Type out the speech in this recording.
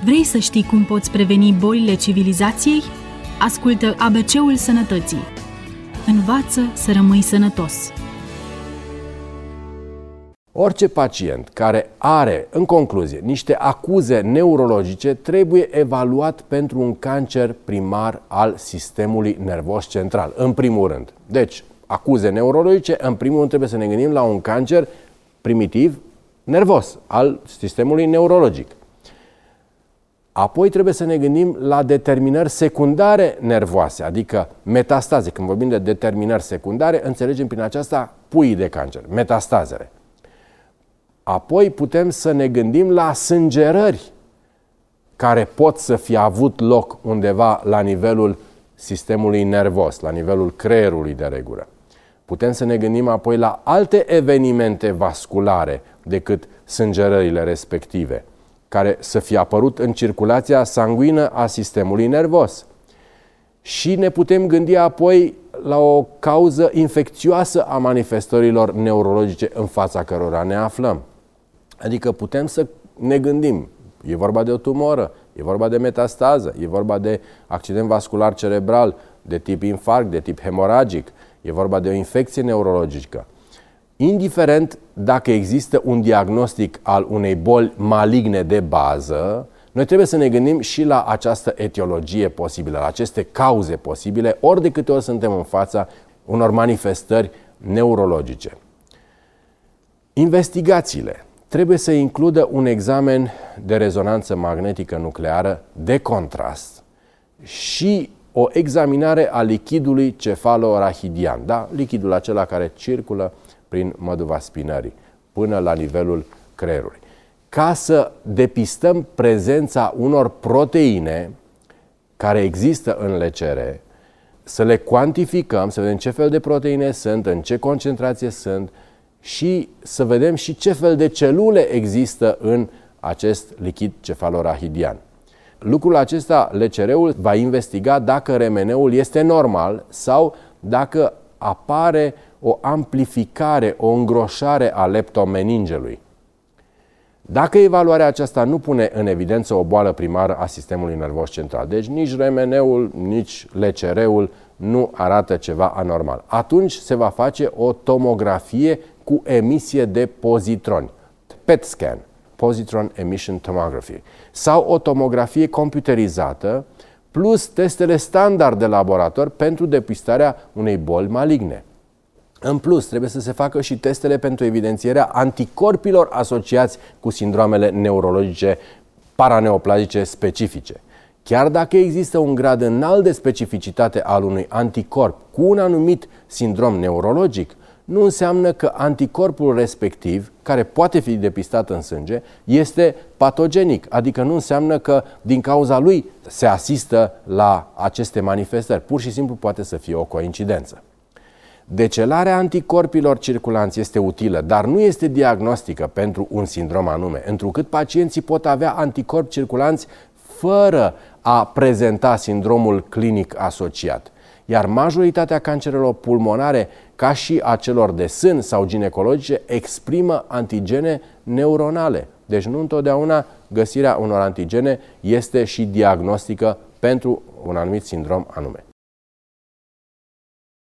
Vrei să știi cum poți preveni bolile civilizației? Ascultă ABC-ul Sănătății. Învață să rămâi sănătos. Orice pacient care are, în concluzie, niște acuze neurologice trebuie evaluat pentru un cancer primar al sistemului nervos central, în primul rând. Deci, acuze neurologice, în primul rând trebuie să ne gândim la un cancer primitiv nervos al sistemului neurologic. Apoi trebuie să ne gândim la determinări secundare nervoase, adică metastaze. Când vorbim de determinări secundare, înțelegem prin aceasta puii de cancer, metastazele. Apoi putem să ne gândim la sângerări care pot să fie avut loc undeva la nivelul sistemului nervos, la nivelul creierului de regulă. Putem să ne gândim apoi la alte evenimente vasculare decât sângerările respective, care să fie apărut în circulația sanguină a sistemului nervos. Și ne putem gândi apoi la o cauză infecțioasă a manifestărilor neurologice în fața cărora ne aflăm. Adică putem să ne gândim, e vorba de o tumoră, e vorba de metastază, e vorba de accident vascular cerebral de tip infarct, de tip hemoragic, e vorba de o infecție neurologică. Indiferent dacă există un diagnostic al unei boli maligne de bază, noi trebuie să ne gândim și la această etiologie posibilă, la aceste cauze posibile, ori de câte ori suntem în fața unor manifestări neurologice. Investigațiile trebuie să includă un examen de rezonanță magnetică nucleară de contrast și o examinare a lichidului cefalorahidian, da? Lichidul acela care circulă prin măduva spinării până la nivelul creierului, ca să depistăm prezența unor proteine care există în LCR, să le cuantificăm, să vedem ce fel de proteine sunt, în ce concentrație sunt și să vedem și ce fel de celule există în acest lichid cefalorahidian. Lucrul acesta, LCR-ul va investiga dacă RMN-ul este normal sau dacă apare o amplificare, o îngroșare a leptomeningelui. Dacă evaluarea aceasta nu pune în evidență o boală primară a sistemului nervos central, deci nici RMN-ul, nici LCR-ul nu arată ceva anormal, atunci se va face o tomografie cu emisie de pozitroni, PET scan, Positron Emission Tomography, sau o tomografie computerizată plus testele standard de laborator pentru depistarea unei boli maligne. În plus, trebuie să se facă și testele pentru evidențierea anticorpilor asociați cu sindroamele neurologice paraneoplazice specifice. Chiar dacă există un grad înalt de specificitate al unui anticorp cu un anumit sindrom neurologic, nu înseamnă că anticorpul respectiv, care poate fi depistat în sânge, este patogenic, adică nu înseamnă că din cauza lui se asistă la aceste manifestări. Pur și simplu poate să fie o coincidență. Decelarea anticorpilor circulanți este utilă, dar nu este diagnostică pentru un sindrom anume, întrucât pacienții pot avea anticorpi circulanți fără a prezenta sindromul clinic asociat. Iar majoritatea cancerelor pulmonare, ca și a celor de sân sau ginecologice, exprimă antigene neuronale. Deci nu întotdeauna găsirea unor antigene este și diagnostică pentru un anumit sindrom anume.